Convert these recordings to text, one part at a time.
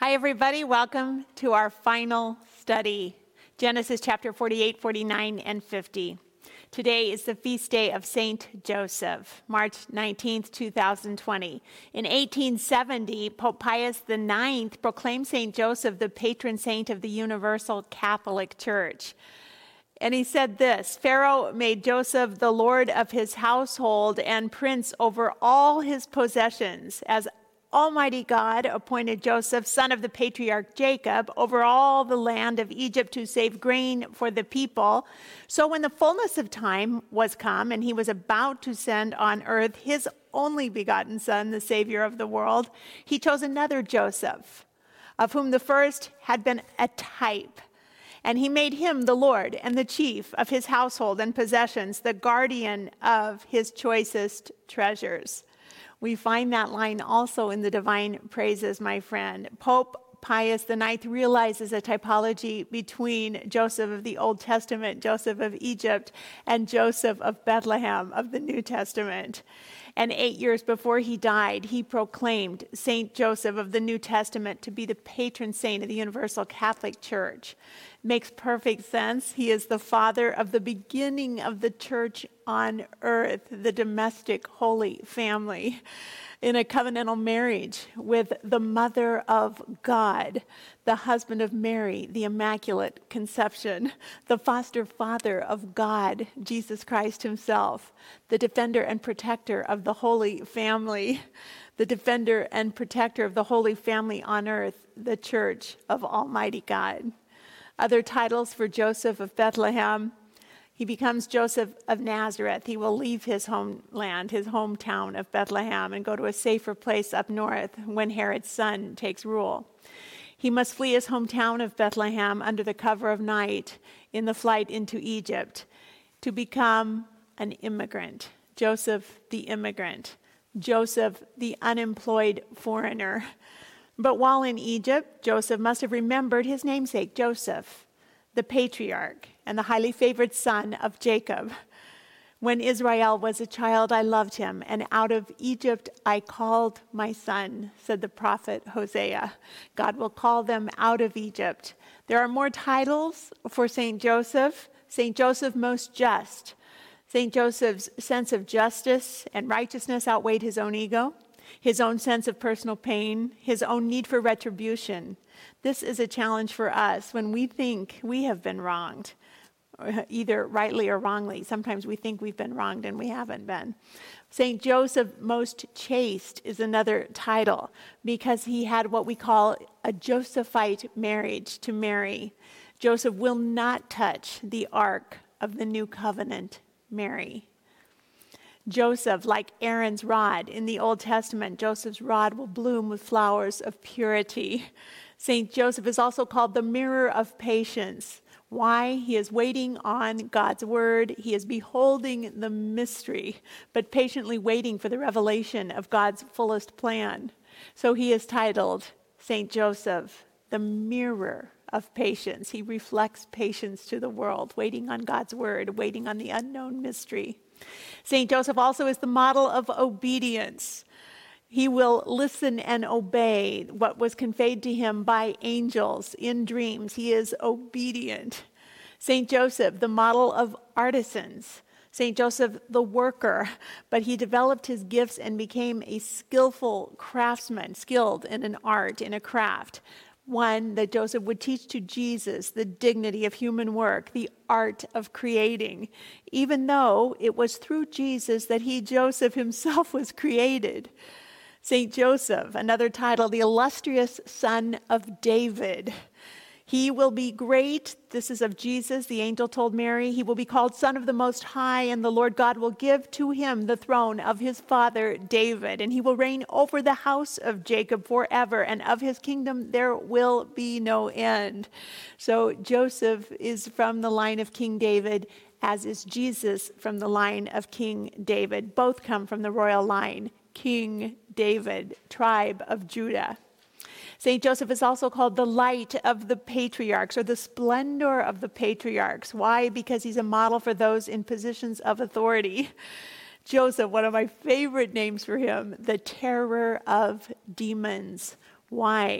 Hi, everybody. Welcome to our final study, Genesis chapter 48, 49, and 50. Today is the feast day of Saint Joseph, March 19th, 2020. In 1870, Pope Pius IX proclaimed Saint Joseph the patron saint of the Universal Catholic Church. And he said this: Pharaoh made Joseph the lord of his household and prince over all his possessions, as Almighty God appointed Joseph, son of the patriarch Jacob, over all the land of Egypt to save grain for the people. So when the fullness of time was come, and he was about to send on earth his only begotten son, the Savior of the world, he chose another Joseph, of whom the first had been a type. And he made him the Lord and the chief of his household and possessions, the guardian of his choicest treasures. We find that line also in the Divine Praises, my friend. Pope Pius IX realizes a typology between Joseph of the Old Testament, Joseph of Egypt, and Joseph of Bethlehem of the New Testament. And 8 years before he died, he proclaimed Saint Joseph of the New Testament to be the patron saint of the Universal Catholic Church. Makes perfect sense. He is the father of the beginning of the church on earth, the domestic holy family, in a covenantal marriage with the mother of God, the husband of Mary, the Immaculate Conception, the foster father of God, Jesus Christ himself, the defender and protector of the Holy Family, the defender and protector of the Holy Family on earth, the Church of Almighty God. Other titles for Joseph of Bethlehem: he becomes Joseph of Nazareth. He will leave his homeland, his hometown of Bethlehem, and go to a safer place up north when Herod's son takes rule. He must flee his hometown of Bethlehem under the cover of night in the flight into Egypt to become an immigrant. Joseph the immigrant. Joseph the unemployed foreigner. But while in Egypt, Joseph must have remembered his namesake, Joseph, the patriarch and the highly favored son of Jacob. When Israel was a child, I loved him, and out of Egypt I called my son, said the prophet Hosea. God will call them out of Egypt. There are more titles for Saint Joseph. Saint Joseph most just. Saint Joseph's sense of justice and righteousness outweighed his own ego, his own sense of personal pain, his own need for retribution. This is a challenge for us when we think we have been wronged, either rightly or wrongly. Sometimes we think we've been wronged and we haven't been. Saint Joseph most chaste is another title because he had what we call a Josephite marriage to Mary. Joseph will not touch the ark of the new covenant, Mary. Joseph, like Aaron's rod in the Old Testament, Joseph's rod will bloom with flowers of purity. Saint Joseph is also called the mirror of patience. Why? He is waiting on God's word. He is beholding the mystery, but patiently waiting for the revelation of God's fullest plan. So he is titled Saint Joseph, the mirror of patience. He reflects patience to the world, waiting on God's word, waiting on the unknown mystery. Saint Joseph also is the model of obedience. He will listen and obey what was conveyed to him by angels in dreams. He is obedient. Saint Joseph, the model of artisans. Saint Joseph, the worker, but he developed his gifts and became a skillful craftsman, skilled in an art, in a craft. One that Joseph would teach to Jesus the dignity of human work, the art of creating, even though it was through Jesus that he, Joseph himself, was created. Saint Joseph, another title, the illustrious son of David. He will be great. This is of Jesus. The angel told Mary, he will be called Son of the Most High, and the Lord God will give to him the throne of his father David, and he will reign over the house of Jacob forever, and of his kingdom there will be no end. So Joseph is from the line of King David, as is Jesus from the line of King David. Both come from the royal line, King David, tribe of Judah. Saint Joseph is also called the light of the patriarchs, or the splendor of the patriarchs. Why? Because he's a model for those in positions of authority. Joseph, one of my favorite names for him, the terror of demons. Why?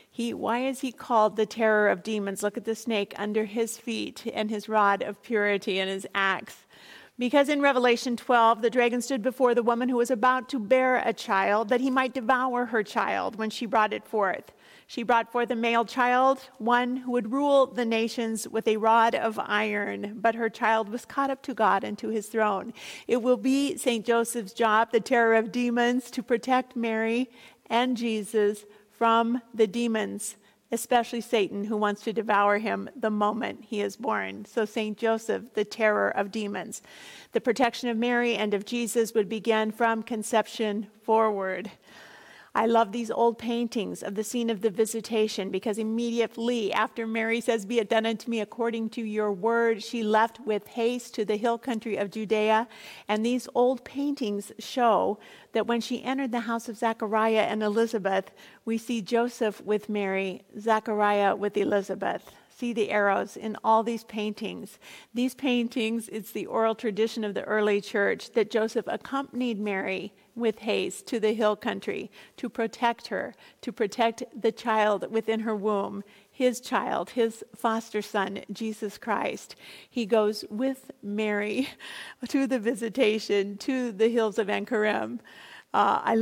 Why is he called the terror of demons? Look at the snake under his feet and his rod of purity and his axe. Because in Revelation 12, the dragon stood before the woman who was about to bear a child, that he might devour her child when she brought it forth. She brought forth a male child, one who would rule the nations with a rod of iron, but her child was caught up to God and to his throne. It will be St. Joseph's job, the terror of demons, to protect Mary and Jesus from the demons, especially Satan, who wants to devour him the moment he is born. So St. Joseph, the terror of demons. The protection of Mary and of Jesus would begin from conception forward. I love these old paintings of the scene of the visitation, because immediately after Mary says, "Be it done unto me according to your word," she left with haste to the hill country of Judea. And these old paintings show that when she entered the house of Zachariah and Elizabeth, we see Joseph with Mary, Zachariah with Elizabeth. See the arrows in all these paintings. These paintings, it's the oral tradition of the early church that Joseph accompanied Mary with haste to the hill country to protect her, to protect the child within her womb, his child, his foster son, Jesus Christ. He goes with Mary to the visitation, to the hills of Enkarem. I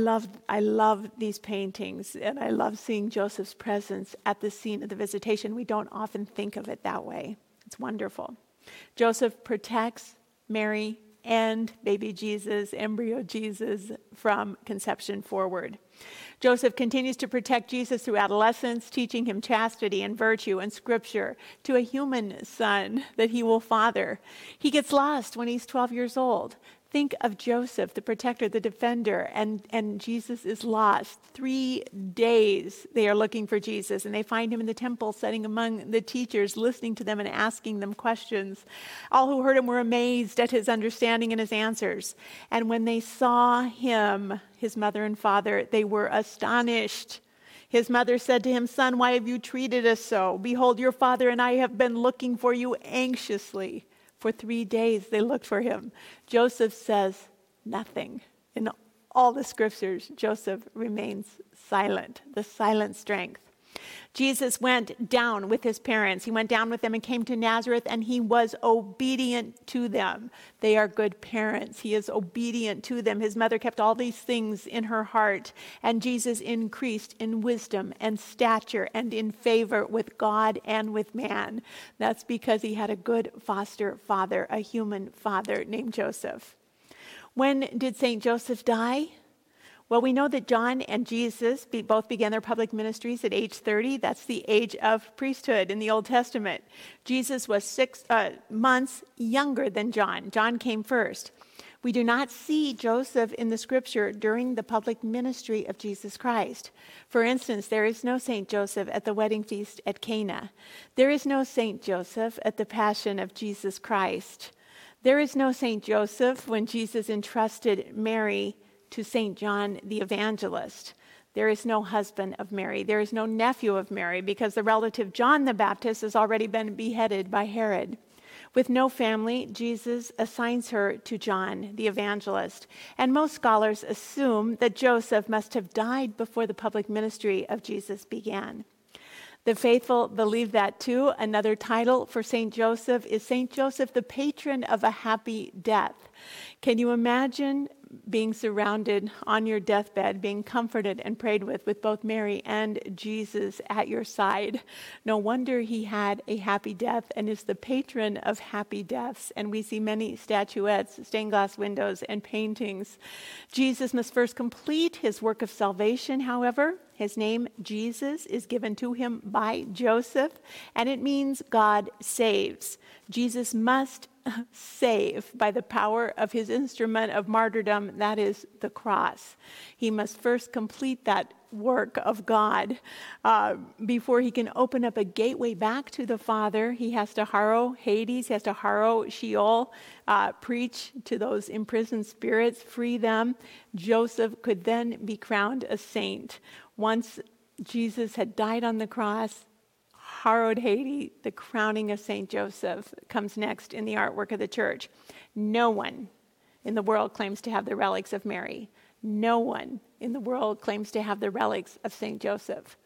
love these paintings, and I love seeing Joseph's presence at the scene of the visitation. We don't often think of it that way. It's wonderful. Joseph protects Mary and baby Jesus, embryo Jesus, from conception forward. Joseph continues to protect Jesus through adolescence, teaching him chastity and virtue and scripture to a human son that he will father. He gets lost when he's 12 years old. Think of Joseph, the protector, the defender, and Jesus is lost. 3 days they are looking for Jesus, and they find him in the temple, sitting among the teachers, listening to them and asking them questions. All who heard him were amazed at his understanding and his answers. And when they saw him, his mother and father, they were astonished. His mother said to him, "Son, why have you treated us so? Behold, your father and I have been looking for you anxiously." For 3 days they looked for him. Joseph says nothing. In all the scriptures, Joseph remains silent, the silent strength. Jesus went down with his parents. He went down with them and came to Nazareth, and he was obedient to them. They are good parents. He is obedient to them. His mother kept all these things in her heart, and Jesus increased in wisdom and stature and in favor with God and with man. That's because he had a good foster father, a human father named Joseph. When did St. Joseph die? Well, we know that John and Jesus both began their public ministries at age 30. That's the age of priesthood in the Old Testament. Jesus was 6 months younger than John. John came first. We do not see Joseph in the scripture during the public ministry of Jesus Christ. For instance, there is no St. Joseph at the wedding feast at Cana. There is no St. Joseph at the passion of Jesus Christ. There is no St. Joseph when Jesus entrusted Mary to St. John the Evangelist. There is no husband of Mary. There is no nephew of Mary, because the relative John the Baptist has already been beheaded by Herod. With no family, Jesus assigns her to John the Evangelist. And most scholars assume that Joseph must have died before the public ministry of Jesus began. The faithful believe that too. Another title for St. Joseph is St. Joseph, the patron of a happy death. Can you imagine being surrounded on your deathbed, being comforted and prayed with both Mary and Jesus at your side? No wonder he had a happy death and is the patron of happy deaths. And we see many statuettes, stained glass windows, and paintings. Jesus must first complete his work of salvation, however. His name, Jesus, is given to him by Joseph, and it means God saves. Jesus must save by the power of his instrument of martyrdom, that is the cross. He must first complete that work of God before he can open up a gateway back to the Father. He has to harrow Hades, he has to harrow Sheol, preach to those imprisoned spirits, free them. Joseph could then be crowned a saint. Once Jesus had died on the cross, harrowed Hades, the crowning of St. Joseph comes next in the artwork of the church. No one in the world claims to have the relics of Mary. No one in the world claims to have the relics of St. Joseph.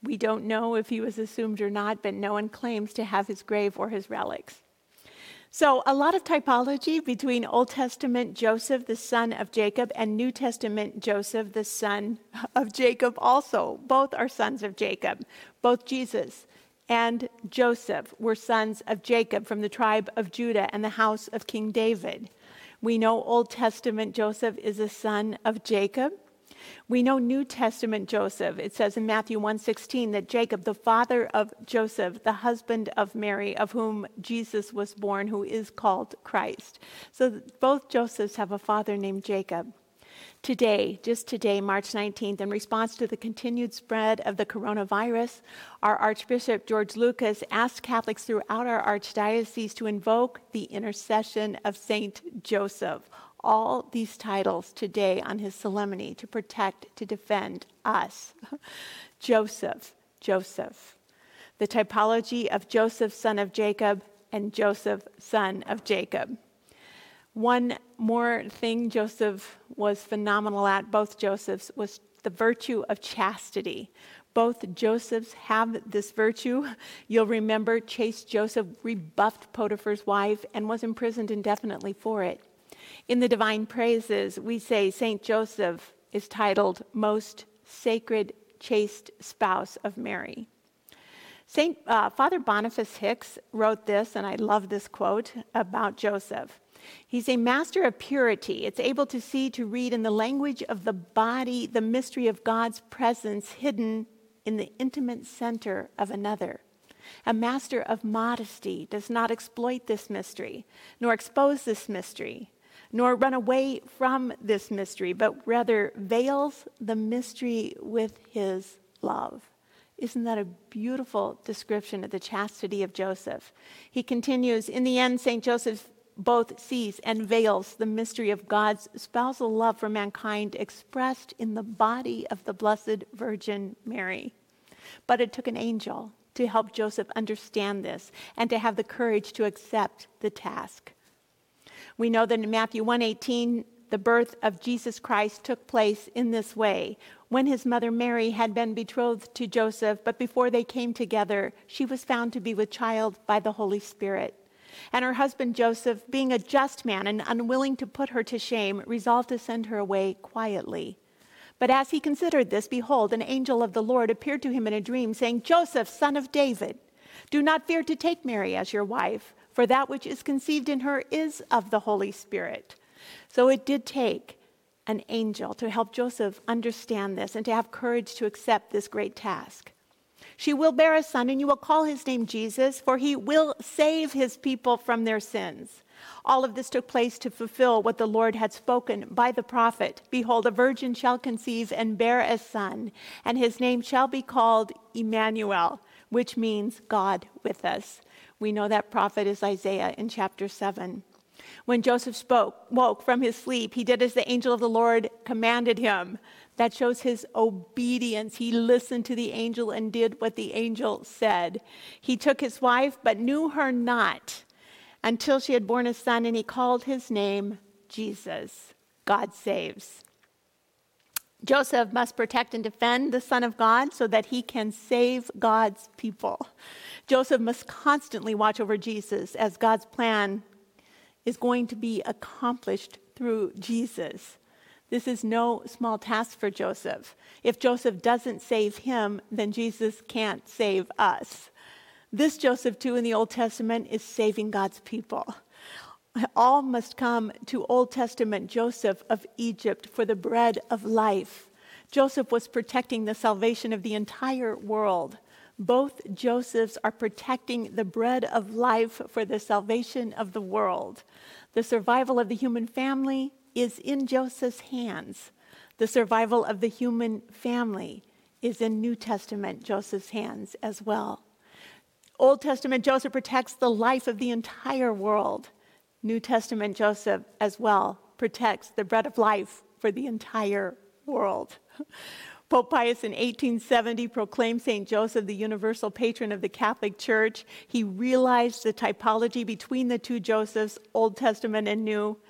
We don't know if he was assumed or not, but no one claims to have his grave or his relics. So a lot of typology between Old Testament Joseph, the son of Jacob, and New Testament Joseph, the son of Jacob also. Both are sons of Jacob. Both Jesus and Joseph were sons of Jacob from the tribe of Judah and the house of King David. We know Old Testament Joseph is a son of Jacob. We know New Testament Joseph. It says in Matthew 1:16 that Jacob, the father of Joseph, the husband of Mary, of whom Jesus was born, who is called Christ. So both Josephs have a father named Jacob. Today, just today, March 19th, in response to the continued spread of the coronavirus, our Archbishop George Lucas asked Catholics throughout our archdiocese to invoke the intercession of Saint Joseph. All these titles today on his solemnity to protect, to defend us. Joseph, Joseph. The typology of Joseph, son of Jacob, and Joseph, son of Jacob. One more thing Joseph was phenomenal at, both Josephs, was the virtue of chastity. Both Josephs have this virtue. You'll remember chaste Joseph rebuffed Potiphar's wife and was imprisoned indefinitely for it. In the Divine Praises, we say Saint Joseph is titled Most Sacred Chaste Spouse of Mary. Father Boniface Hicks wrote this, and I love this quote about Joseph. He's a master of purity. It's able to see, to read in the language of the body, the mystery of God's presence hidden in the intimate center of another. A master of modesty does not exploit this mystery, nor expose this mystery, nor run away from this mystery, but rather veils the mystery with his love. Isn't that a beautiful description of the chastity of Joseph? He continues, in the end, St. Joseph both sees and veils the mystery of God's spousal love for mankind expressed in the body of the Blessed Virgin Mary. But it took an angel to help Joseph understand this and to have the courage to accept the task. We know that in Matthew 1:18, the birth of Jesus Christ took place in this way. When his mother Mary had been betrothed to Joseph, but before they came together, she was found to be with child by the Holy Spirit. And her husband Joseph, being a just man and unwilling to put her to shame, resolved to send her away quietly. But as he considered this, behold, an angel of the Lord appeared to him in a dream, saying, Joseph, son of David, do not fear to take Mary as your wife, for that which is conceived in her is of the Holy Spirit. So it did take an angel to help Joseph understand this and to have courage to accept this great task. She will bear a son, and you will call his name Jesus, for he will save his people from their sins. All of this took place to fulfill what the Lord had spoken by the prophet. Behold, a virgin shall conceive and bear a son, and his name shall be called Emmanuel, which means God with us. We know that prophet is Isaiah in chapter 7. When Joseph woke from his sleep, he did as the angel of the Lord commanded him. That shows his obedience. He listened to the angel and did what the angel said. He took his wife, but knew her not until she had borne a son, and he called his name Jesus. God saves. Joseph must protect and defend the Son of God so that he can save God's people. Joseph must constantly watch over Jesus as God's plan is going to be accomplished through Jesus. This is no small task for Joseph. If Joseph doesn't save him, then Jesus can't save us. This Joseph, too, in the Old Testament is saving God's people. All must come to Old Testament Joseph of Egypt for the bread of life. Joseph was protecting the salvation of the entire world. Both Josephs are protecting the bread of life for the salvation of the world. The survival of the human family is in Joseph's hands. The survival of the human family is in New Testament Joseph's hands as well. Old Testament Joseph protects the life of the entire world. New Testament Joseph as well protects the bread of life for the entire world. Pope Pius in 1870 proclaimed St. Joseph the universal patron of the Catholic Church. He realized the typology between the two Josephs, Old Testament and New.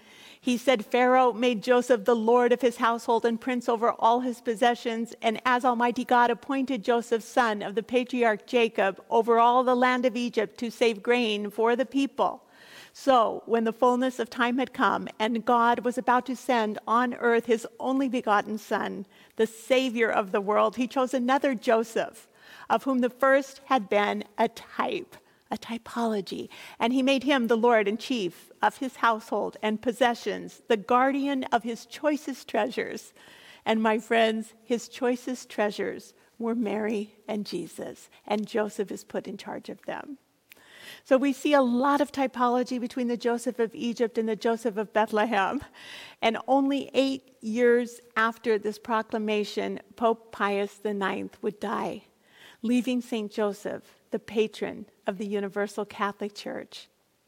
He said, Pharaoh made Joseph the lord of his household and prince over all his possessions, and as Almighty God appointed Joseph, son of the patriarch Jacob, over all the land of Egypt to save grain for the people. So when the fullness of time had come, and God was about to send on earth his only begotten Son, the Savior of the world, he chose another Joseph, of whom the first had been a type, a typology, and he made him the Lord and chief of his household and possessions, the guardian of his choicest treasures. And my friends, his choicest treasures were Mary and Jesus, and Joseph is put in charge of them. So we see a lot of typology between the Joseph of Egypt and the Joseph of Bethlehem. And only 8 years after this proclamation, Pope Pius IX would die, leaving St. Joseph, the patron of the Universal Catholic Church.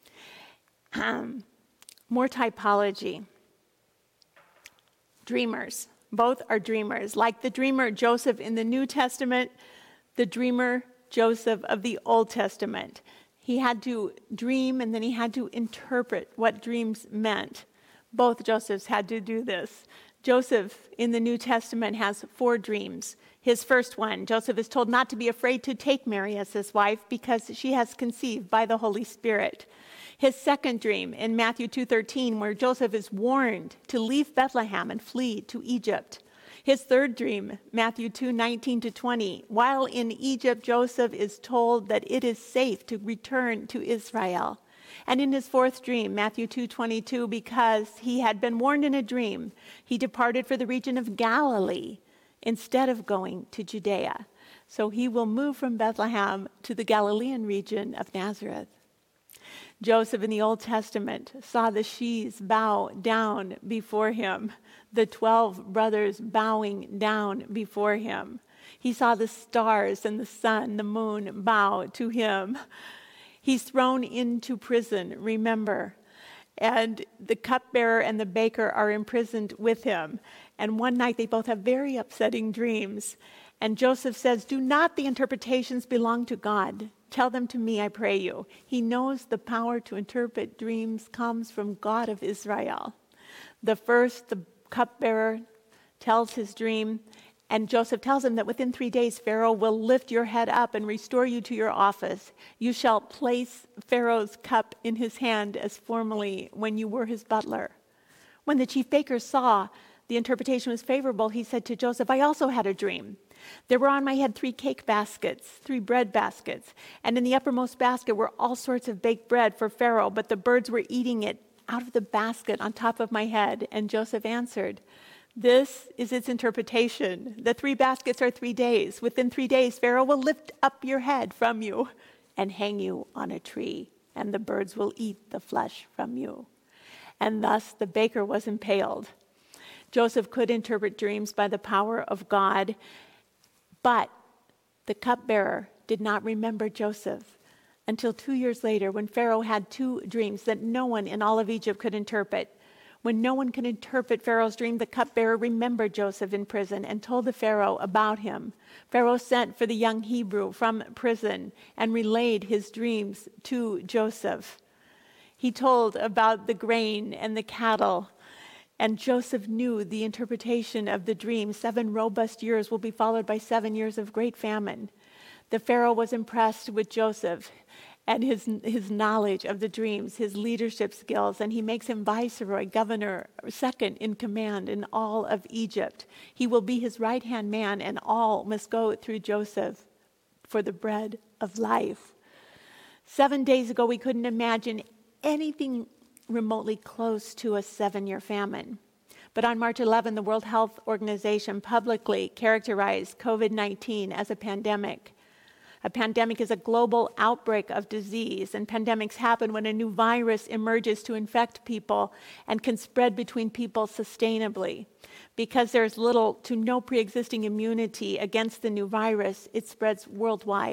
More typology. Dreamers. Both are dreamers. Like the dreamer Joseph in the New Testament, the dreamer Joseph of the Old Testament. He had to dream and then he had to interpret what dreams meant. Both Josephs had to do this. Joseph in the New Testament has 4 dreams. His first one, Joseph is told not to be afraid to take Mary as his wife because she has conceived by the Holy Spirit. His second dream in Matthew 2:13, where Joseph is warned to leave Bethlehem and flee to Egypt. His third dream, Matthew 2:19-20, while in Egypt, Joseph is told that it is safe to return to Israel. And in his fourth dream, Matthew 2:22, because he had been warned in a dream, he departed for the region of Galilee instead of going to Judea. So he will move from Bethlehem to the Galilean region of Nazareth. Joseph in the Old Testament saw the sheaves bow down before him, the 12 brothers bowing down before him. He saw the stars and the sun, the moon bow to him. He's thrown into prison, remember, and the cupbearer and the baker are imprisoned with him. And one night they both have very upsetting dreams. And Joseph says, "Do not the interpretations belong to God? Tell them to me, I pray you." He knows the power to interpret dreams comes from God of Israel. The cupbearer tells his dream, and Joseph tells him that within 3 days, Pharaoh will lift your head up and restore you to your office. You shall place Pharaoh's cup in his hand as formerly when you were his butler. When the chief baker saw the interpretation was favorable, he said to Joseph, "I also had a dream. There were on my head 3 cake baskets, 3 bread baskets, and in the uppermost basket were all sorts of baked bread for Pharaoh, but the birds were eating it out of the basket on top of my head." And Joseph answered, "This is its interpretation. The 3 baskets are 3 days. Within 3 days, Pharaoh will lift up your head from you and hang you on a tree, and the birds will eat the flesh from you." And thus the baker was impaled. Joseph could interpret dreams by the power of God, but the cupbearer did not remember Joseph until 2 years later, when Pharaoh had 2 dreams that no one in all of Egypt could interpret. When no one could interpret Pharaoh's dream, the cupbearer remembered Joseph in prison and told the Pharaoh about him. Pharaoh sent for the young Hebrew from prison and relayed his dreams to Joseph. He told about the grain and the cattle, and Joseph knew the interpretation of the dream. 7 robust years will be followed by 7 years of great famine. The Pharaoh was impressed with Joseph and his knowledge of the dreams, his leadership skills, and he makes him viceroy, governor, second in command in all of Egypt. He will be his right-hand man, and all must go through Joseph for the bread of life. 7 days ago, we couldn't imagine anything remotely close to a 7-year famine. But on March 11, the World Health Organization publicly characterized COVID-19 as a pandemic. A pandemic is a global outbreak of disease, and pandemics happen when a new virus emerges to infect people and can spread between people sustainably. Because there's little to no pre-existing immunity against the new virus, it spreads worldwide.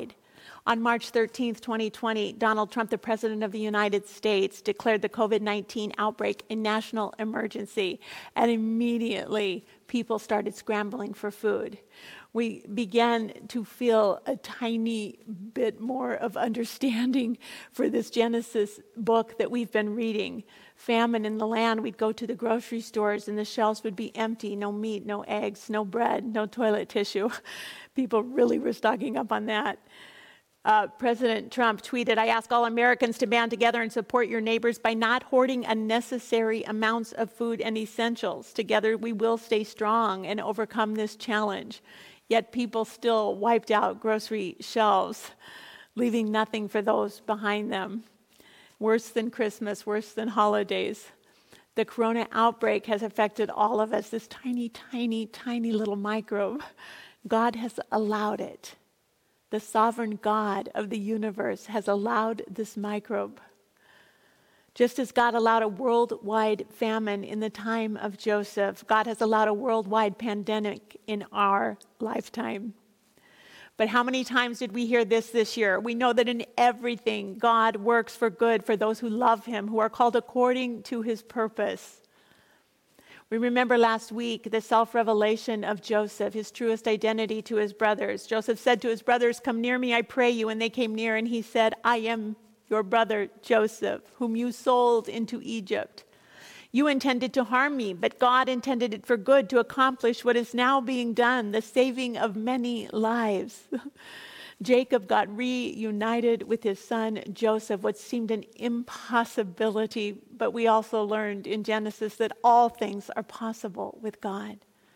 On March 13th, 2020, Donald Trump, the President of the United States, declared the COVID-19 outbreak a national emergency, and immediately people started scrambling for food. We began to feel a tiny bit more of understanding for this Genesis book that we've been reading. Famine in the land, we'd go to the grocery stores and the shelves would be empty, no meat, no eggs, no bread, no toilet tissue. People really were stocking up on that. President Trump tweeted, "I ask all Americans to band together and support your neighbors by not hoarding unnecessary amounts of food and essentials. Together we will stay strong and overcome this challenge." Yet people still wiped out grocery shelves, leaving nothing for those behind them. Worse than Christmas, worse than holidays. The corona outbreak has affected all of us, this tiny, tiny, tiny little microbe. God has allowed it. The sovereign God of the universe has allowed this microbe. Just as God allowed a worldwide famine in the time of Joseph, God has allowed a worldwide pandemic in our lifetime. But how many times did we hear this year? We know that in everything, God works for good for those who love him, who are called according to his purpose. We remember last week the self-revelation of Joseph, his truest identity to his brothers. Joseph said to his brothers, "Come near me, I pray you." And they came near, and he said, "I am your brother Joseph, whom you sold into Egypt. You intended to harm me, but God intended it for good to accomplish what is now being done, the saving of many lives." Jacob got reunited with his son Joseph, what seemed an impossibility, but we also learned in Genesis that all things are possible with God.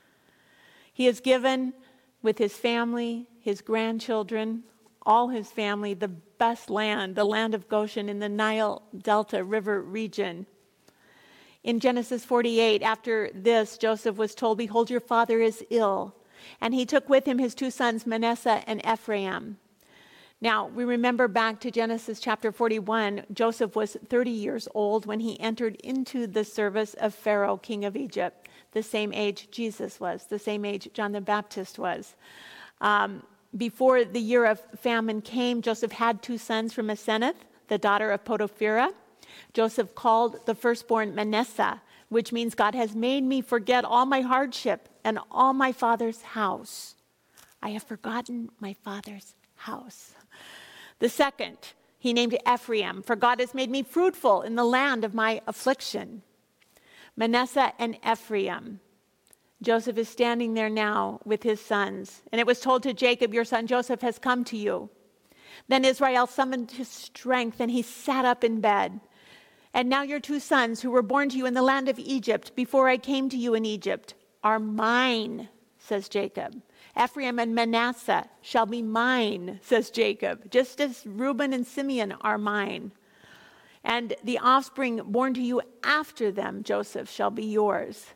He has given, with his family, his grandchildren, all his family, the best land, the land of Goshen in the Nile Delta River region. In Genesis 48, after this, Joseph was told, "Behold, your father is ill." And he took with him his two sons, Manasseh and Ephraim. Now, we remember back to Genesis chapter 41, Joseph was 30 years old when he entered into the service of Pharaoh, king of Egypt, the same age Jesus was, the same age John the Baptist was. Before the year of famine came, Joseph had two sons from Asenath, the daughter of Potipharah. Joseph called the firstborn Manasseh, which means God has made me forget all my hardship and all my father's house. I have forgotten my father's house. The second, he named Ephraim, for God has made me fruitful in the land of my affliction. Manasseh and Ephraim. Joseph is standing there now with his sons. And it was told to Jacob, "Your son Joseph has come to you." Then Israel summoned his strength and he sat up in bed. "And now your two sons who were born to you in the land of Egypt, before I came to you in Egypt, are mine," says Jacob. "Ephraim and Manasseh shall be mine," says Jacob, "just as Reuben and Simeon are mine. And the offspring born to you after them, Joseph, shall be yours.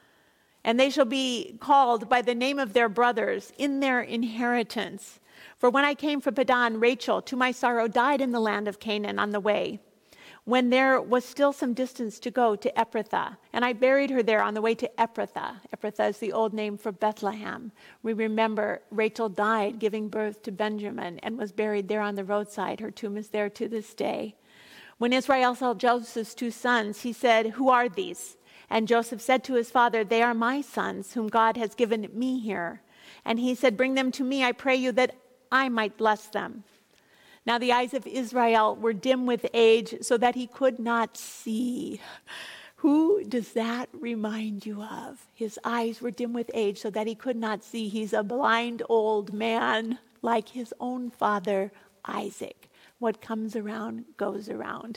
And they shall be called by the name of their brothers in their inheritance. For when I came from Padan, Rachel, to my sorrow, died in the land of Canaan on the way, when there was still some distance to go to Ephrathah. And I buried her there on the way to Ephrathah." Ephrathah is the old name for Bethlehem. We remember Rachel died giving birth to Benjamin and was buried there on the roadside. Her tomb is there to this day. When Israel saw Joseph's two sons, he said, "Who are these?" And Joseph said to his father, "They are my sons, whom God has given me here." And he said, "Bring them to me, I pray you, that I might bless them." Now the eyes of Israel were dim with age, so that he could not see. Who does that remind you of? His eyes were dim with age, so that he could not see. He's a blind old man, like his own father, Isaac. What comes around goes around.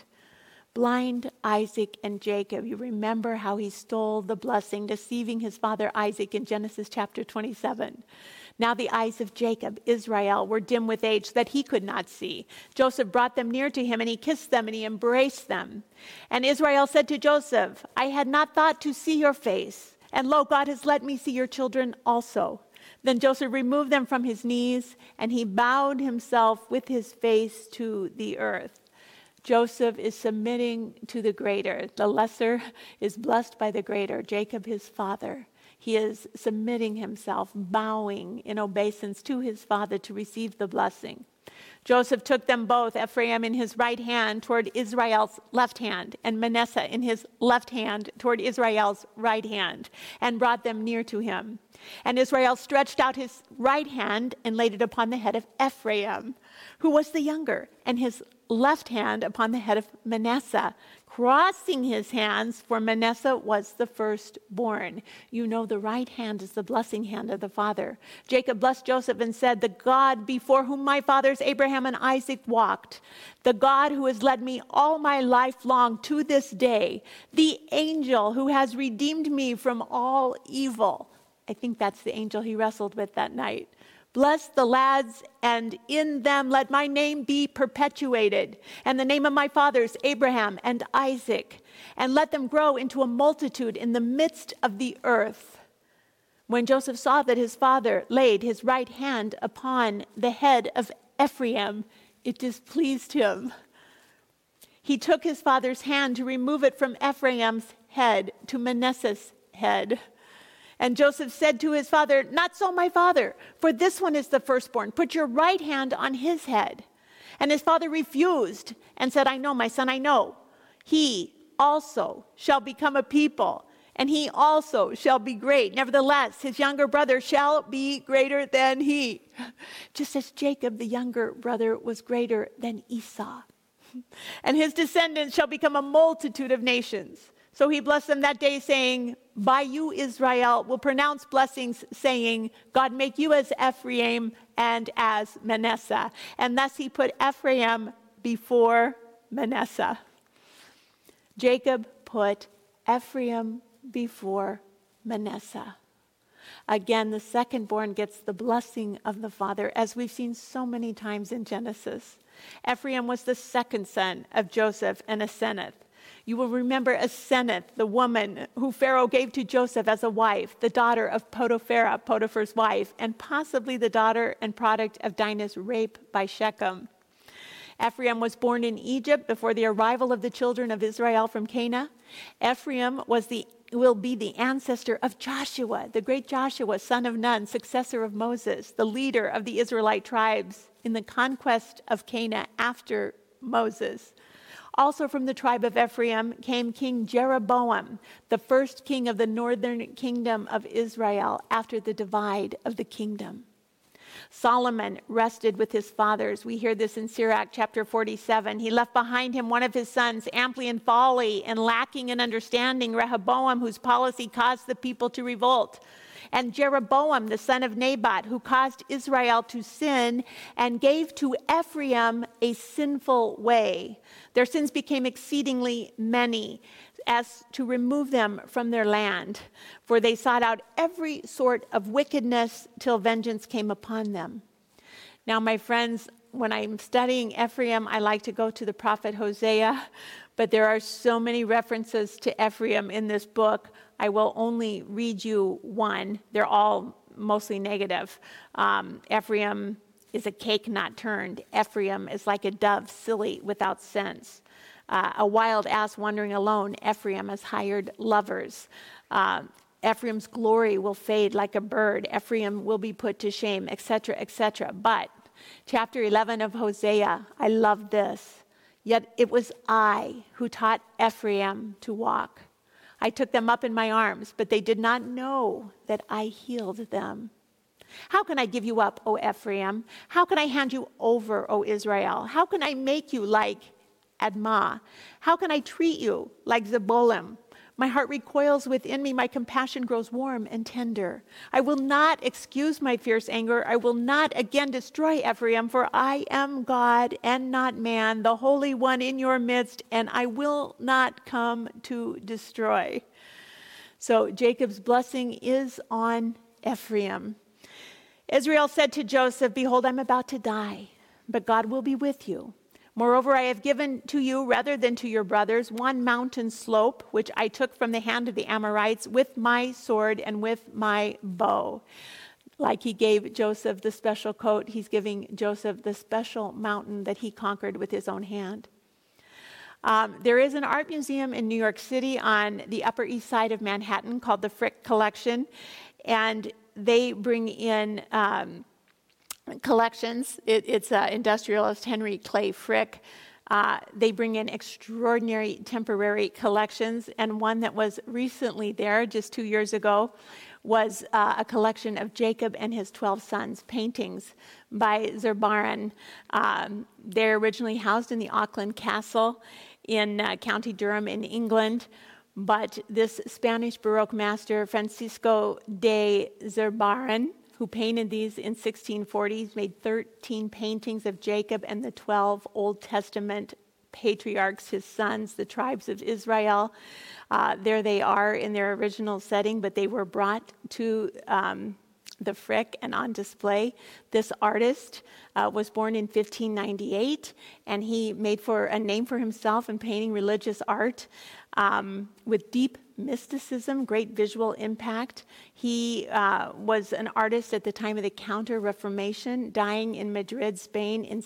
Blind Isaac and Jacob. You remember how he stole the blessing, deceiving his father Isaac in Genesis chapter 27. Now the eyes of Jacob, Israel, were dim with age, so that he could not see. Joseph brought them near to him, and he kissed them, and he embraced them. And Israel said to Joseph, "I had not thought to see your face, and lo, God has let me see your children also." Then Joseph removed them from his knees, and he bowed himself with his face to the earth. Joseph is submitting to the greater. The lesser is blessed by the greater, Jacob his father. He is submitting himself, bowing in obeisance to his father to receive the blessing. Joseph took them both, Ephraim in his right hand toward Israel's left hand, and Manasseh in his left hand toward Israel's right hand, and brought them near to him. And Israel stretched out his right hand and laid it upon the head of Ephraim, who was the younger, and his left hand upon the head of Manasseh, crossing his hands, for Manasseh was the firstborn. You know, the right hand is the blessing hand of the father. Jacob blessed Joseph and said, "The God before whom my fathers Abraham and Isaac walked, the God who has led me all my life long to this day, the angel who has redeemed me from all evil." I think that's the angel he wrestled with that night. "Bless the lads, and in them let my name be perpetuated, and the name of my fathers, Abraham and Isaac, and let them grow into a multitude in the midst of the earth." When Joseph saw that his father laid his right hand upon the head of Ephraim, it displeased him. He took his father's hand to remove it from Ephraim's head to Manasseh's head. And Joseph said to his father, "Not so, my father, for this one is the firstborn. Put your right hand on his head." And his father refused and said, "I know, my son, I know. He also shall become a people, and he also shall be great. Nevertheless, his younger brother shall be greater than he." Just as Jacob, the younger brother, was greater than Esau. "And his descendants shall become a multitude of nations." So he blessed them that day, saying, "By you, Israel, will pronounce blessings, saying, God make you as Ephraim and as Manasseh." And thus he put Ephraim before Manasseh. Jacob put Ephraim before Manasseh. Again, the secondborn gets the blessing of the father, as we've seen so many times in Genesis. Ephraim was the second son of Joseph and Asenath. You will remember Asenath, the woman who Pharaoh gave to Joseph as a wife, the daughter of Potiphar, Potiphar's wife, and possibly the daughter and product of Dinah's rape by Shechem. Ephraim was born in Egypt before the arrival of the children of Israel from Canaan. Ephraim will be the ancestor of Joshua, the great Joshua, son of Nun, successor of Moses, the leader of the Israelite tribes in the conquest of Canaan after Moses. Also from the tribe of Ephraim came King Jeroboam, the first king of the northern kingdom of Israel after the divide of the kingdom. Solomon rested with his fathers. We hear this in Sirach chapter 47. He left behind him one of his sons, amply in folly and lacking in understanding, Rehoboam, whose policy caused the people to revolt. And Jeroboam, the son of Nebat, who caused Israel to sin and gave to Ephraim a sinful way. Their sins became exceedingly many, as to remove them from their land, for they sought out every sort of wickedness till vengeance came upon them. Now, my friends, when I'm studying Ephraim, I like to go to the prophet Hosea, but there are so many references to Ephraim in this book. I will only read you one. They're all mostly negative. Ephraim is a cake not turned. Ephraim is like a dove, silly, without sense. A wild ass wandering alone. Ephraim has hired lovers. Ephraim's glory will fade like a bird. Ephraim will be put to shame, etc., etc. But chapter 11 of Hosea, I love this. "Yet it was I who taught Ephraim to walk. I took them up in my arms, but they did not know that I healed them. How can I give you up, O Ephraim? How can I hand you over, O Israel? How can I make you like Admah? How can I treat you like Zebolim? My heart recoils within me. My compassion grows warm and tender. I will not excuse my fierce anger. I will not again destroy Ephraim, for I am God and not man, the Holy One in your midst, and I will not come to destroy." So Jacob's blessing is on Ephraim. Israel said to Joseph, "Behold, I'm about to die, but God will be with you. Moreover, I have given to you, rather than to your brothers, one mountain slope, which I took from the hand of the Amorites with my sword and with my bow." Like he gave Joseph the special coat, he's giving Joseph the special mountain that he conquered with his own hand. There is an art museum in New York City on the Upper East Side of Manhattan called the Frick Collection, and they bring in collections. It's industrialist Henry Clay Frick. They bring in extraordinary temporary collections, and one that was recently there just 2 years ago was a collection of Jacob and his 12 sons, paintings by Zurbaran. They're originally housed in the Auckland Castle in County Durham in England, but this Spanish Baroque master, Francisco de Zurbaran, who painted these in 1640s, made 13 paintings of Jacob and the 12 Old Testament patriarchs, his sons, the tribes of Israel. There they are in their original setting, but they were brought to the Frick and on display. This artist was born in 1598, and he made for a name for himself in painting religious art with deep mysticism, great visual impact. He was an artist at the time of the Counter-Reformation, dying in Madrid, Spain in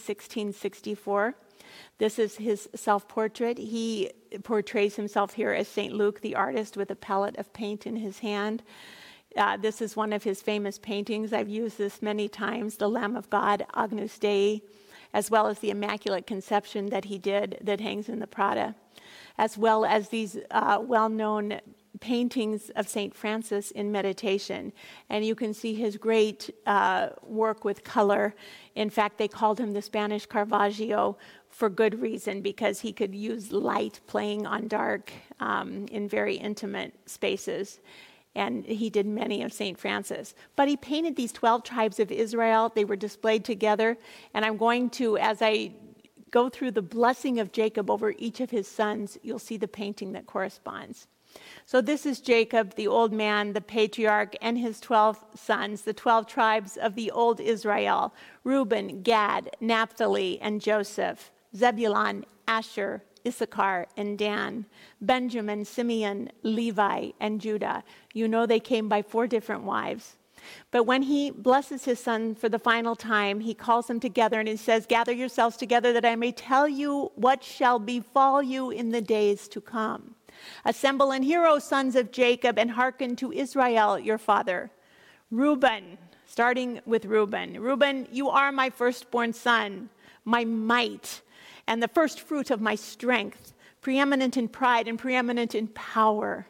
1664. This is his self-portrait. He portrays himself here as St. Luke, the artist, with a pellet of paint in his hand. This is one of his famous paintings. I've used this many times, the Lamb of God, Agnus Dei, as well as the Immaculate Conception that he did that hangs in the Prada, as well as these well-known paintings of St. Francis in meditation. And you can see his great work with color. In fact, they called him the Spanish Caravaggio for good reason, because he could use light playing on dark in very intimate spaces. And he did many of St. Francis. But he painted these 12 tribes of Israel. They were displayed together. And I'm going to, as I go through the blessing of Jacob over each of his sons, you'll see the painting that corresponds. So this is Jacob, the old man, the patriarch, and his 12 sons, the 12 tribes of the old Israel: Reuben, Gad, Naphtali, and Joseph; Zebulun, Asher, Issachar, and Dan; Benjamin, Simeon, Levi, and Judah. You know they came by 4 different wives. But when he blesses his son for the final time, he calls them together and he says, "Gather yourselves together that I may tell you what shall befall you in the days to come. Assemble and hear, O sons of Jacob, and hearken to Israel your father. Reuben," starting with Reuben. "Reuben, you are my firstborn son, my might, and the first fruit of my strength, preeminent in pride and preeminent in power."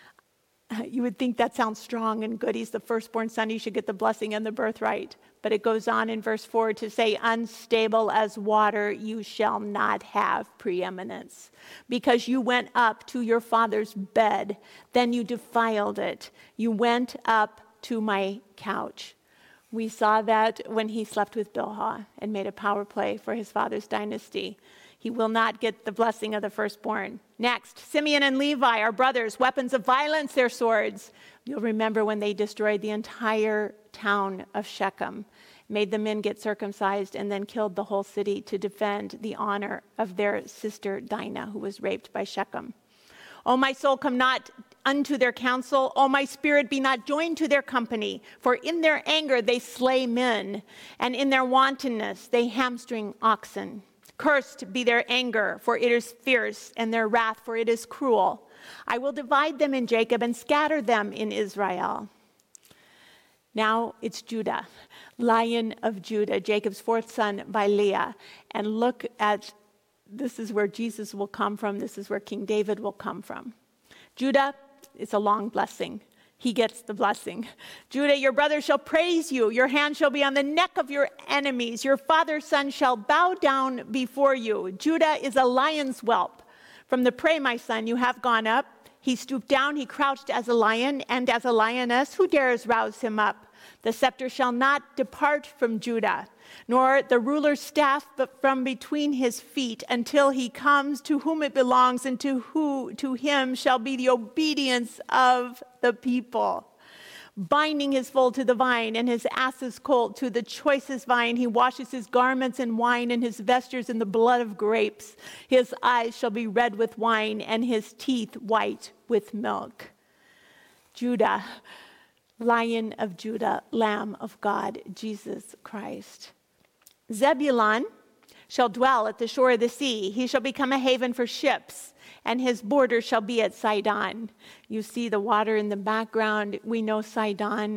You would think that sounds strong and good. He's the firstborn son. He should get the blessing and the birthright. But it goes on in verse 4 to say, "Unstable as water, you shall not have preeminence, because you went up to your father's bed, then you defiled it. You went up to my couch." We saw that when he slept with Bilhah and made a power play for his father's dynasty. He will not get the blessing of the firstborn. Next, Simeon and Levi are brothers, weapons of violence, their swords. You'll remember when they destroyed the entire town of Shechem, made the men get circumcised, and then killed the whole city to defend the honor of their sister Dinah, who was raped by Shechem. "O my soul, come not unto their counsel. O my spirit, be not joined to their company. For in their anger they slay men, and in their wantonness they hamstring oxen. Cursed be their anger, for it is fierce, and their wrath, for it is cruel. I will divide them in Jacob and scatter them in Israel." Now it's Judah, Lion of Judah, Jacob's 4th son by Leah. And look at, this is where Jesus will come from. This is where King David will come from. Judah, it's a long blessing. He gets the blessing. "Judah, your brothers shall praise you. Your hand shall be on the neck of your enemies. Your father's son shall bow down before you. Judah is a lion's whelp. From the prey, my son, you have gone up. He stooped down, he crouched as a lion and as a lioness. Who dares rouse him up? The scepter shall not depart from Judah, nor the ruler's staff but from between his feet, until he comes to whom it belongs, and to him shall be the obedience of the people. Binding his foal to the vine and his ass's colt to the choicest vine, he washes his garments in wine and his vestures in the blood of grapes. His eyes shall be red with wine and his teeth white with milk." Judah, Lion of Judah, Lamb of God, Jesus Christ. Zebulun, shall dwell at the shore of the sea. He shall become a haven for ships, and his border shall be at Sidon. You see the water in the background. We know Sidon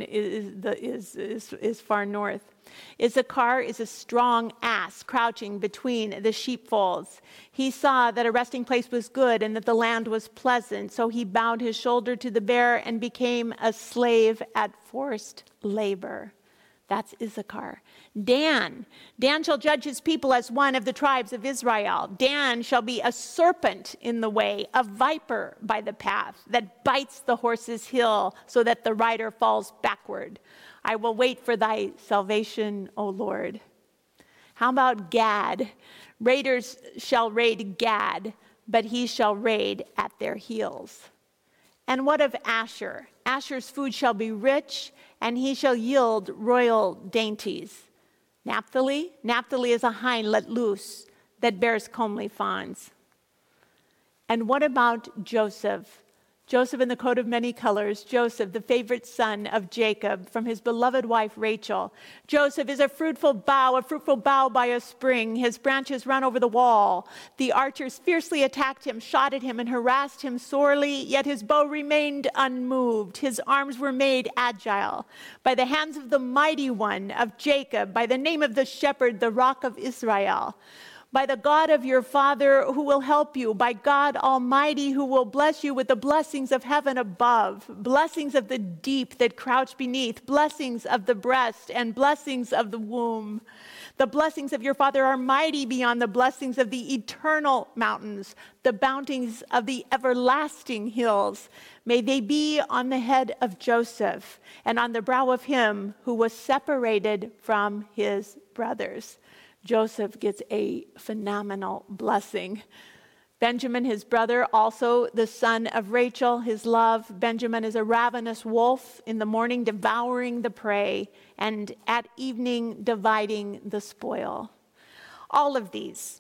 is far north. Issachar is a strong ass crouching between the sheepfolds. He saw that a resting place was good and that the land was pleasant, so he bowed his shoulder to the bear and became a slave at forced labor. That's Issachar. Dan shall judge his people as one of the tribes of Israel. Dan shall be a serpent in the way, a viper by the path that bites the horse's heel so that the rider falls backward. I will wait for thy salvation, O Lord. How about Gad? Raiders shall raid Gad, but he shall raid at their heels. And what of Asher? Asher's food shall be rich, and he shall yield royal dainties. Naphtali is a hind let loose that bears comely fawns. And what about Joseph? Joseph in the coat of many colors, Joseph, the favorite son of Jacob from his beloved wife Rachel. Joseph is a fruitful bough by a spring. His branches run over the wall. The archers fiercely attacked him, shot at him, and harassed him sorely, yet his bow remained unmoved. His arms were made agile by the hands of the mighty one of Jacob, by the name of the shepherd, the rock of Israel. By the God of your father who will help you, by God Almighty who will bless you with the blessings of heaven above, blessings of the deep that crouch beneath, blessings of the breast and blessings of the womb. The blessings of your father are mighty beyond the blessings of the eternal mountains, the bounties of the everlasting hills. May they be on the head of Joseph and on the brow of him who was separated from his brothers. Joseph gets a phenomenal blessing. Benjamin, his brother, also the son of Rachel, his love. Benjamin is a ravenous wolf, in the morning devouring the prey, and at evening dividing the spoil. All of these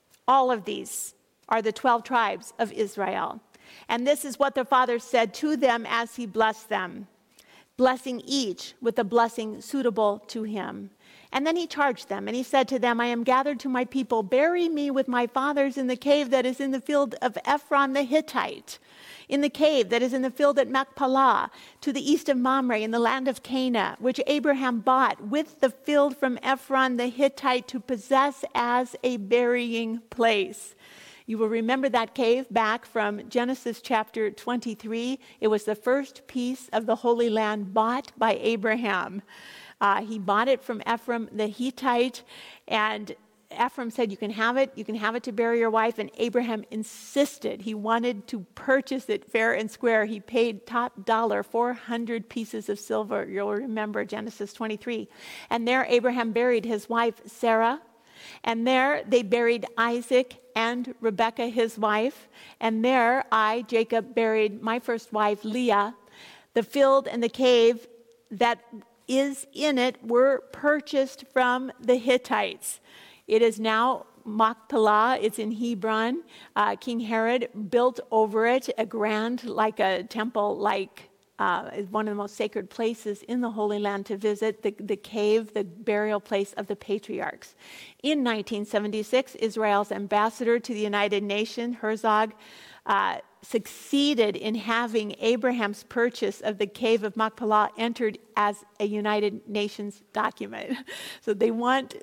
are the 12 tribes of Israel. And this is what the Father said to them as he blessed them, blessing each with a blessing suitable to him. And then he charged them, and he said to them, I am gathered to my people. Bury me with my fathers in the cave that is in the field of Ephron the Hittite, in the cave that is in the field at Machpelah, to the east of Mamre, in the land of Canaan, which Abraham bought with the field from Ephron the Hittite to possess as a burying place. You will remember that cave back from Genesis chapter 23. It was the first piece of the Holy Land bought by Abraham. He bought it from Ephron the Hittite, and Ephron said, you can have it to bury your wife, and Abraham insisted. He wanted to purchase it fair and square. He paid top dollar, 400 pieces of silver. You'll remember Genesis 23. And there Abraham buried his wife Sarah, and there they buried Isaac and Rebekah, his wife, and there I, Jacob, buried my first wife, Leah. The field and the cave that is in it were purchased from the Hittites. It is now Machpelah. It's in Hebron. King Herod built over it a grand, like a temple, like one of the most sacred places in the Holy Land to visit, the cave, the burial place of the patriarchs. In 1976, Israel's ambassador to the United Nations, Herzog, succeeded in having Abraham's purchase of the cave of Machpelah entered as a United Nations document. So they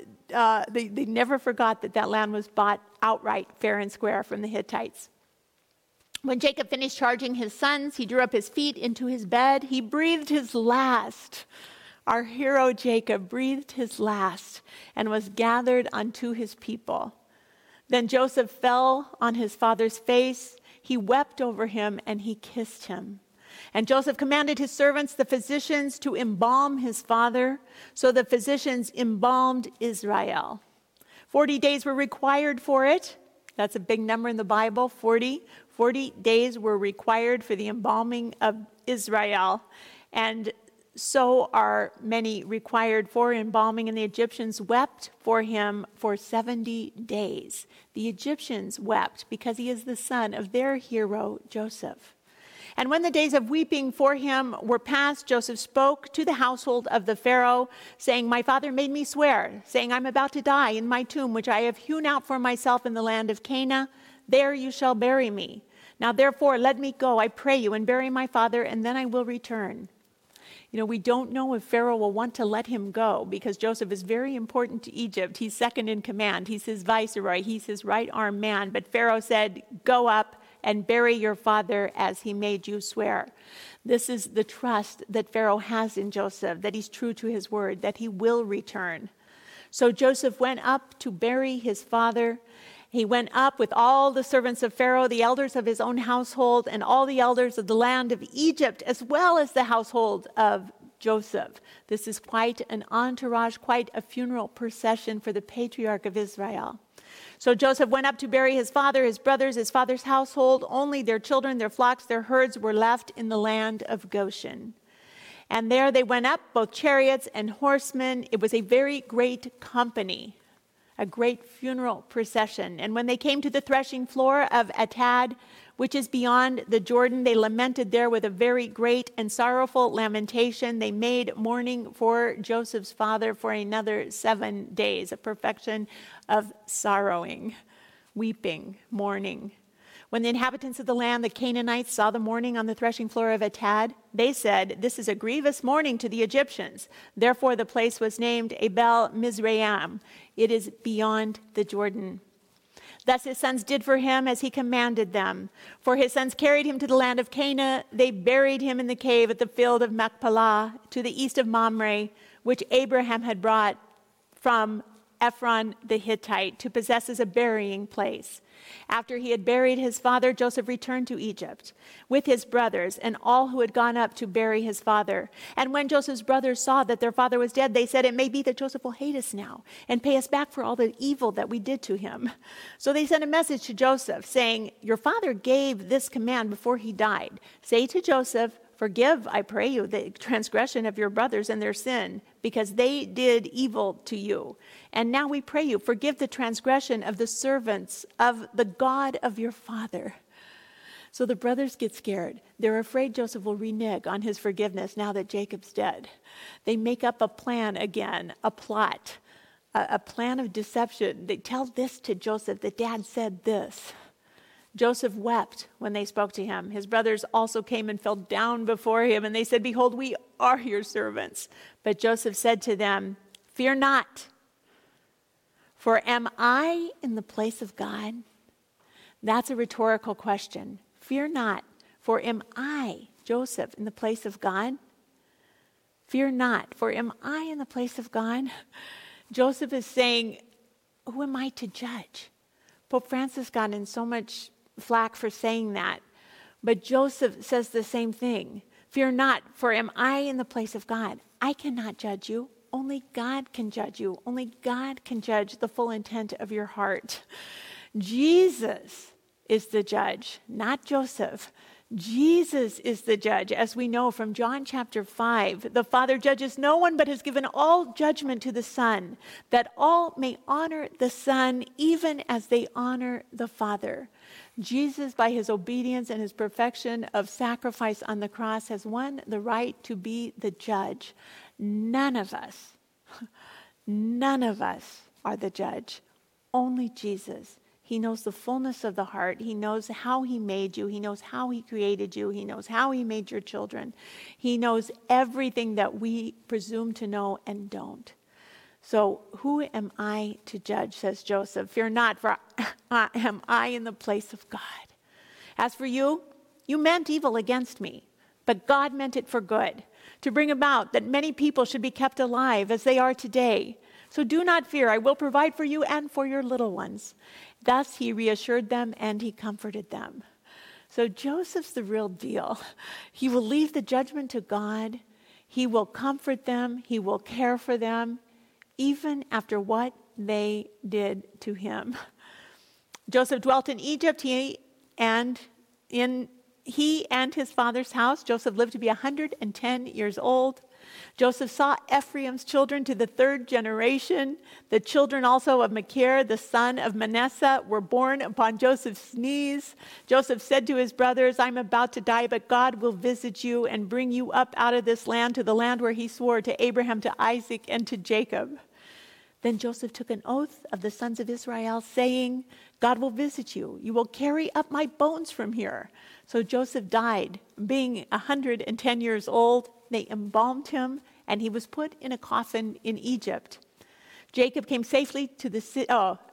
never forgot that land was bought outright, fair and square, from the Hittites. When Jacob finished charging his sons, he drew up his feet into his bed. He breathed his last. Our hero Jacob breathed his last and was gathered unto his people. Then Joseph fell on his father's face. He wept over him and he kissed him. And Joseph commanded his servants, the physicians, to embalm his father. So the physicians embalmed Israel. 40 days were required for it. That's a big number in the Bible, 40. 40 days were required for the embalming of Israel. And so are many required for embalming, and the Egyptians wept for him for 70 days. The Egyptians wept because he is the son of their hero, Joseph. And when the days of weeping for him were past, Joseph spoke to the household of the Pharaoh, saying, my father made me swear, saying, I'm about to die in my tomb, which I have hewn out for myself in the land of Canaan. There you shall bury me. Now therefore let me go, I pray you, and bury my father, and then I will return. We don't know if Pharaoh will want to let him go, because Joseph is very important to Egypt. He's second in command. He's his viceroy. He's his right-arm man. But Pharaoh said, go up and bury your father as he made you swear. This is the trust that Pharaoh has in Joseph, that he's true to his word, that he will return. So Joseph went up to bury his father. He went up with all the servants of Pharaoh, the elders of his own household, and all the elders of the land of Egypt, as well as the household of Joseph. This is quite an entourage, quite a funeral procession for the patriarch of Israel. So Joseph went up to bury his father, his brothers, his father's household. Only their children, their flocks, their herds were left in the land of Goshen. And there they went up, both chariots and horsemen. It was a very great company, a great funeral procession. And when they came to the threshing floor of Atad, which is beyond the Jordan, they lamented there with a very great and sorrowful lamentation. They made mourning for Joseph's father for another 7 days, a perfection of sorrowing, weeping, mourning. When the inhabitants of the land, the Canaanites, saw the mourning on the threshing floor of Atad, they said, this is a grievous mourning to the Egyptians. Therefore the place was named Abel Mizraim. It is beyond the Jordan. Thus his sons did for him as he commanded them. For his sons carried him to the land of Canaan. They buried him in the cave at the field of Machpelah, to the east of Mamre, which Abraham had brought from Ephron the Hittite to possess as a burying place. After he had buried his father, Joseph returned to Egypt with his brothers and all who had gone up to bury his father. And when Joseph's brothers saw that their father was dead, they said, it may be that Joseph will hate us now and pay us back for all the evil that we did to him. So they sent a message to Joseph saying, your father gave this command before he died. Say to Joseph, forgive, I pray you, the transgression of your brothers and their sin, because they did evil to you. And now we pray you, forgive the transgression of the servants of the God of your father. So the brothers get scared. They're afraid Joseph will renege on his forgiveness now that Jacob's dead. They make up a plan again, a plot, a plan of deception. They tell this to Joseph, that dad said this. Joseph wept when they spoke to him. His brothers also came and fell down before him, and they said, behold, we are your servants. But Joseph said to them, fear not, for am I in the place of God? That's a rhetorical question. Fear not, for am I, Joseph, in the place of God? Fear not, for am I in the place of God? Joseph is saying, who am I to judge? Pope Francis got in so much flack for saying that. But Joseph says the same thing. Fear not, for am I in the place of God? I cannot judge you. Only God can judge you. Only God can judge the full intent of your heart. Jesus is the judge, not Joseph. Jesus is the judge, as we know from John chapter 5. The Father judges no one, but has given all judgment to the Son, that all may honor the Son, even as they honor the Father. Jesus, by his obedience and his perfection of sacrifice on the cross, has won the right to be the judge. None of us are the judge. Only Jesus. He knows the fullness of the heart. He knows how he made you. He knows how he created you. He knows how he made your children. He knows everything that we presume to know and don't. So who am I to judge, says Joseph. Fear not, for am I in the place of God. As for you, you meant evil against me, but God meant it for good, to bring about that many people should be kept alive as they are today. So do not fear, I will provide for you and for your little ones. Thus he reassured them and he comforted them. So Joseph's the real deal. He will leave the judgment to God. He will comfort them. He will care for them, even after what they did to him. Joseph dwelt in Egypt, he and his father's house. Joseph lived to be 110 years old. Joseph saw Ephraim's children to the third generation. The children also of Machir, the son of Manasseh, were born upon Joseph's knees. Joseph said to his brothers, I'm about to die, but God will visit you and bring you up out of this land to the land where he swore to Abraham, to Isaac, and to Jacob. Then Joseph took an oath of the sons of Israel, saying, God will visit you. You will carry up my bones from here. So Joseph died, being 110 years old. They embalmed him, and he was put in a coffin in Egypt. Jacob came safely to the city.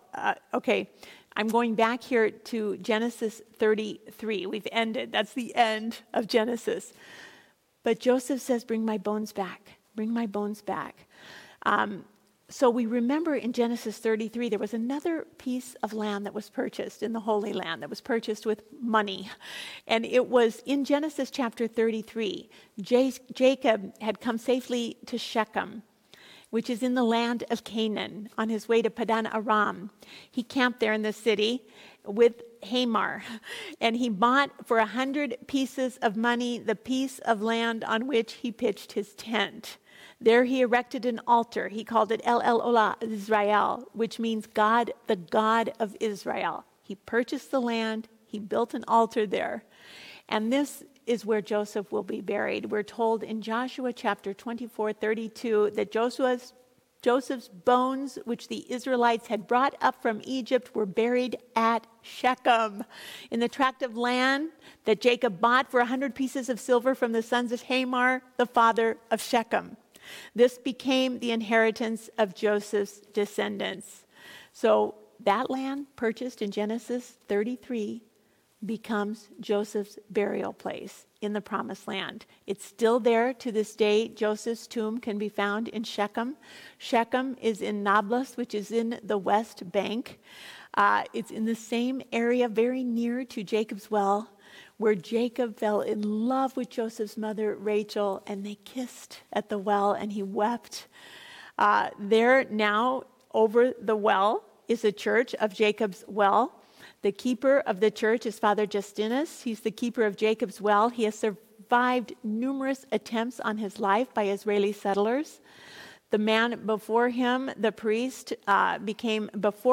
I'm going back here to Genesis 33. We've ended. That's the end of Genesis. But Joseph says, bring my bones back. Bring my bones back. So we remember in Genesis 33, there was another piece of land that was purchased in the Holy Land that was purchased with money. And it was in Genesis chapter 33. Jacob had come safely to Shechem, which is in the land of Canaan, on his way to Padan Aram. He camped there in the city with Hamor, and he bought for 100 pieces of money the piece of land on which he pitched his tent. There he erected an altar. He called it El Olah Israel, which means God, the God of Israel. He purchased the land. He built an altar there. And this is where Joseph will be buried. We're told in Joshua chapter 24:32 that Joseph's bones, which the Israelites had brought up from Egypt, were buried at Shechem, in the tract of land that Jacob bought for 100 pieces of silver from the sons of Hamor, the father of Shechem. This became the inheritance of Joseph's descendants. So that land purchased in Genesis 33 becomes Joseph's burial place in the Promised Land. It's still there to this day. Joseph's tomb can be found in Shechem. Shechem is in Nablus, which is in the West Bank. It's in the same area, very near to Jacob's well, where Jacob fell in love with Joseph's mother, Rachel, and they kissed at the well, and he wept. There now, over the well, is a church of Jacob's well. The keeper of the church is Father Justinus. He's the keeper of Jacob's well. He has survived numerous attempts on his life by Israeli settlers. The man before him, the priest, became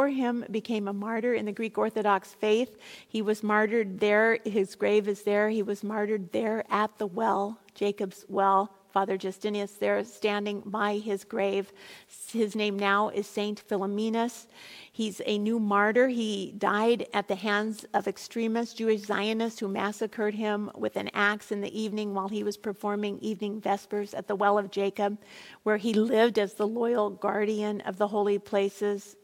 a martyr in the Greek Orthodox faith. He was martyred there. His grave is there. He was martyred there at the well, Jacob's well. Father Justinus there standing by his grave. His name now is Saint Philomenas. He's a new martyr. He died at the hands of extremist Jewish Zionists who massacred him with an axe in the evening while he was performing evening vespers at the Well of Jacob, where he lived as the loyal guardian of the holy places.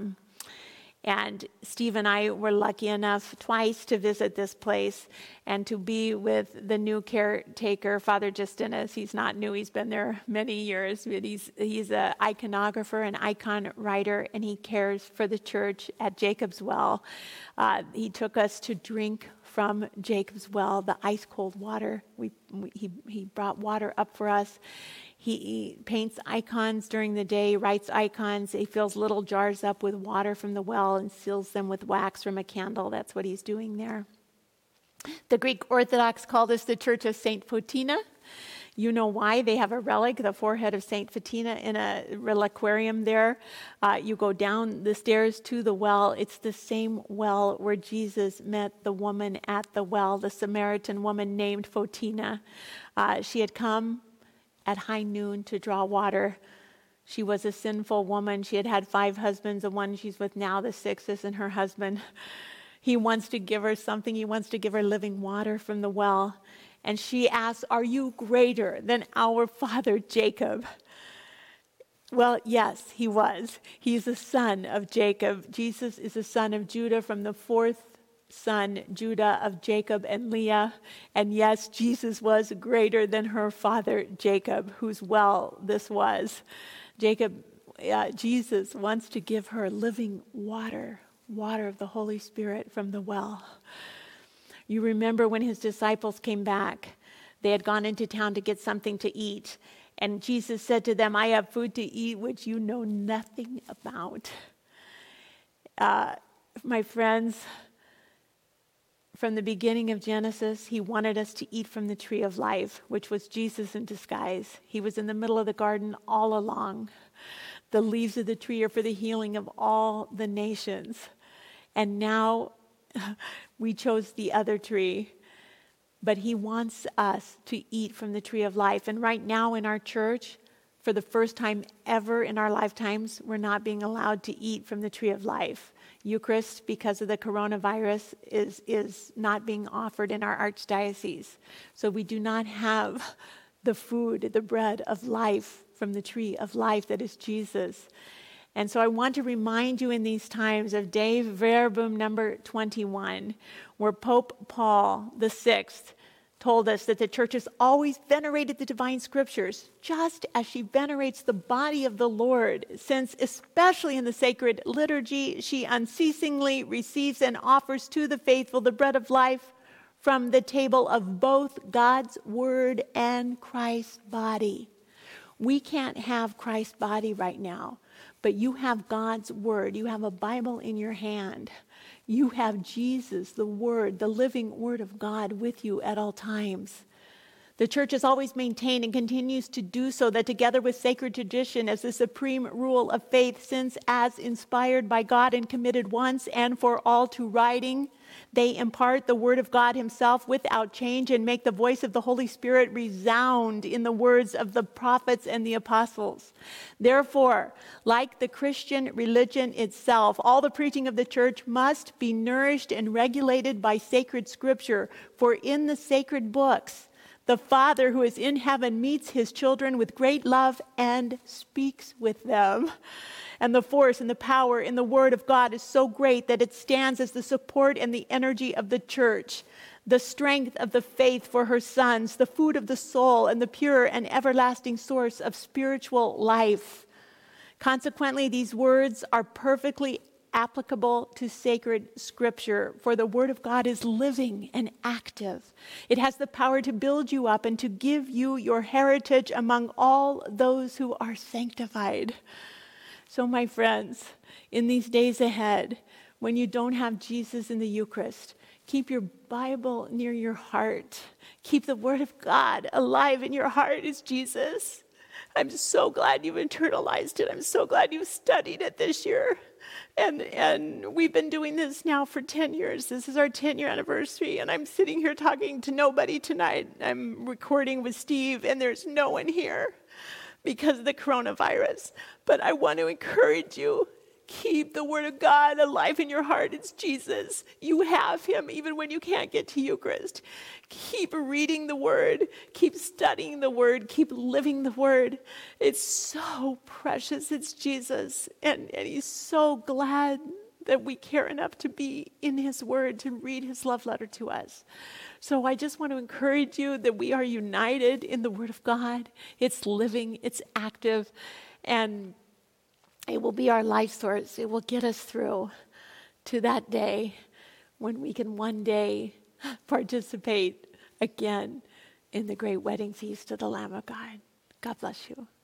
And Steve and I were lucky enough twice to visit this place and to be with the new caretaker, Father Justinus. He's not new, he's been there many years, but he's an iconographer, an icon writer, and he cares for the church at Jacob's Well. He took us to drink from Jacob's Well, the ice-cold water. He brought water up for us. He paints icons during the day, writes icons. He fills little jars up with water from the well and seals them with wax from a candle. That's what he's doing there. The Greek Orthodox call this the Church of St. Fotina. You know why. They have a relic, the forehead of St. Fotina, in a reliquarium there. You go down the stairs to the well. It's the same well where Jesus met the woman at the well, the Samaritan woman named Fotina. She had come at high noon to draw water. She was a sinful woman. She had had 5 husbands. The one she's with now, the 6th, isn't her husband. He wants to give her something. He wants to give her living water from the well. And she asks, are you greater than our father Jacob? Well, yes, he was. He's a son of Jacob. Jesus is a son of Judah from the 4th son, Judah, of Jacob and Leah. And yes, Jesus was greater than her father Jacob, whose well this was. Jesus wants to give her living water of the Holy Spirit from the well. You remember when his disciples came back, they had gone into town to get something to eat. And Jesus said to them, I have food to eat which you know nothing about. My friends, From the beginning of Genesis, he wanted us to eat from the tree of life, which was Jesus in disguise. He was in the middle of the garden all along. The leaves of the tree are for the healing of all the nations. And now we chose the other tree. But he wants us to eat from the tree of life. And right now in our church, for the first time ever in our lifetimes, we're not being allowed to eat from the tree of life. Eucharist, because of the coronavirus, is not being offered in our archdiocese. So we do not have the food, the bread of life from the tree of life that is Jesus. And so I want to remind you in these times of Dei Verbum number 21, where Pope Paul VI told us that the church has always venerated the divine scriptures, just as she venerates the body of the Lord, since especially in the sacred liturgy, she unceasingly receives and offers to the faithful the bread of life from the table of both God's word and Christ's body. We can't have Christ's body right now, but you have God's word. You have a Bible in your hand. You have Jesus, the Word, the living Word of God with you at all times. The church has always maintained and continues to do so that together with sacred tradition as the supreme rule of faith, since as inspired by God and committed once and for all to writing, they impart the Word of God himself without change and make the voice of the Holy Spirit resound in the words of the prophets and the apostles. Therefore, like the Christian religion itself, all the preaching of the church must be nourished and regulated by sacred scripture, for in the sacred books, the Father who is in heaven meets his children with great love and speaks with them. And the force and the power in the Word of God is so great that it stands as the support and the energy of the church, the strength of the faith for her sons, the food of the soul, and the pure and everlasting source of spiritual life. Consequently, these words are perfectly applicable to sacred scripture, for the Word of God is living and active. It has the power to build you up and to give you your heritage among all those who are sanctified. So, my friends, in these days ahead, when you don't have Jesus in the Eucharist, keep your Bible near your heart. Keep the Word of God alive in your heart as Jesus. I'm so glad you've internalized it. I'm so glad you've studied it this year. And we've been doing this now for 10 years. This is our 10-year anniversary, and I'm sitting here talking to nobody tonight. I'm recording with Steve, and there's no one here because of the coronavirus. But I want to encourage you, keep the Word of God alive in your heart. It's Jesus. You have him even when you can't get to Eucharist. Keep reading the Word. Keep studying the Word. Keep living the Word. It's so precious. It's Jesus. And he's so glad that we care enough to be in his Word, to read his love letter to us. So I just want to encourage you that we are united in the Word of God. It's living. It's active. And it will be our life source. It will get us through to that day when we can one day participate again in the great wedding feast of the Lamb of God. God bless you.